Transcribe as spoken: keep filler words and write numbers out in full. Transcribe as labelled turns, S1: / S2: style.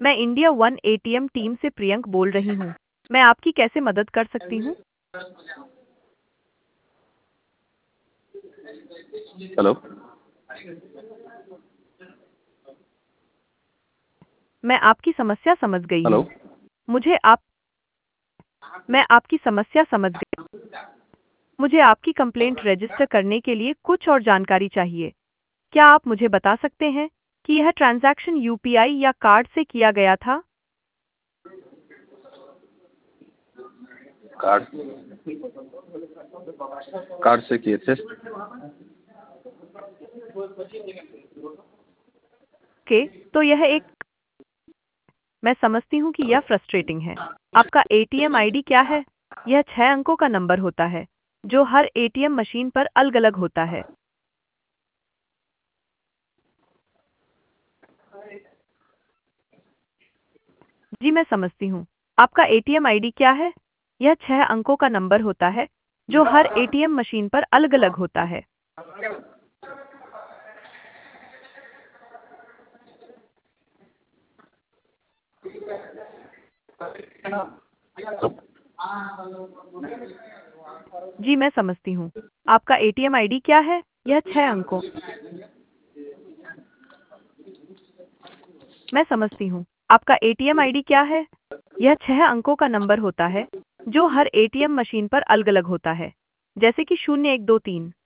S1: मैं India one ATM team से प्रियंक बोल रही हूँ। मैं आपकी कैसे मदद कर सकती हूँ?
S2: हेलो।
S1: मैं आपकी समस्या समझ गई
S2: हेलो।
S1: हूँ। मुझे आप मैं आपकी समस्या समझ गई। मुझे आपकी कंप्लेंट रजिस्टर करने के लिए कुछ और जानकारी चाहिए। क्या आप मुझे बता सकते हैं कि यह ट्रांजैक्शन यूपीआई या कार्ड से किया गया था?
S2: कार्ड कार्ड से किए थे।
S1: के तो यह एक मैं समझती हूँ कि यह फ्रस्ट्रेटिंग है। आपका एटीएम आईडी क्या है? यह छह अंकों का नंबर होता है, जो हर एटीएम मशीन पर अलग-अलग होता है। जी, मैं समझती हूँ। आपका एटीएम आईडी क्या है? यह छह अंकों का नंबर होता है, जो हर एटीएम मशीन पर अलग-अलग होता है। जी, मैं समझती हूँ। आपका एटीएम आईडी क्या है? यह छह अंकों मैं समझती हूँ। आपका एटीएम आईडी क्या है? यह छह अंकों का नंबर होता है, जो हर एटीएम मशीन पर अलग-अलग होता है, जैसे कि शून्य एक दो तीन।